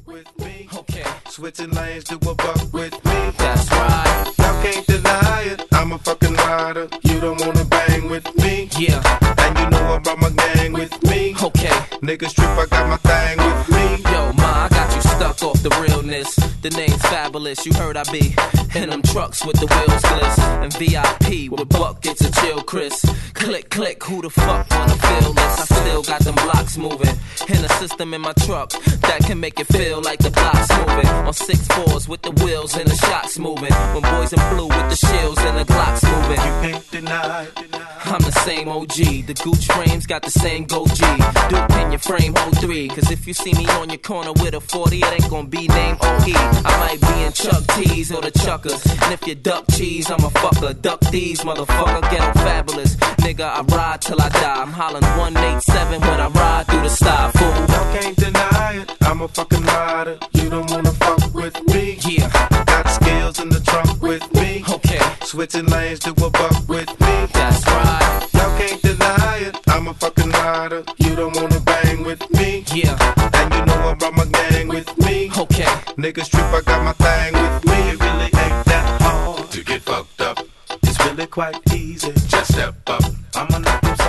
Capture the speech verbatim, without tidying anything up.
with me. Okay, Switching lanes to a buck with me. that's right. Y'all can't deny it. I'm a fucking rider. You don't wanna bang with me. Yeah, And you know I brought my gang with me. okay. Niggas trip, I got my thing with me. Yo, ma, I got you stuck off the realness. The name's fabulous, you heard I be in them trucks with the wheels gliss. And V I P with buckets of chill, Chris. Click, click, who the fuck wanna feel this? I still got them blocks moving. In a system in my truck that can make it feel like the block's moving. On six fours with the wheels and the shocks moving. When boys in blue with the shields and the Glocks moving. You can't deny it. I'm the same O G. The Gooch frames got the same go G. Duke in your frame, hold three. Cause if you see me on your corner with a forty, it ain't gonna be named O E. I might be in Chuck T's or the Chuckers. And if you duck cheese, I'm a fucker. Duck these, motherfucker. Get on fabulous. Nigga, I ride till I die. I'm hollering one eight seven when I ride through the sty, fool. Y'all can't deny it. I'm a fucking rider. You don't wanna fuck with me. Yeah, Got skills in the trunk with me. okay. Switching lanes to a buck with me. That's right. Y'all can't deny it. I'm a fucking rider. You don't wanna bang with me. Yeah, And you know I brought my gang with me. okay. Niggas trip, I got my thing with me. It really ain't that hard to get fucked up. It's really quite easy. Just step up. I'ma knock them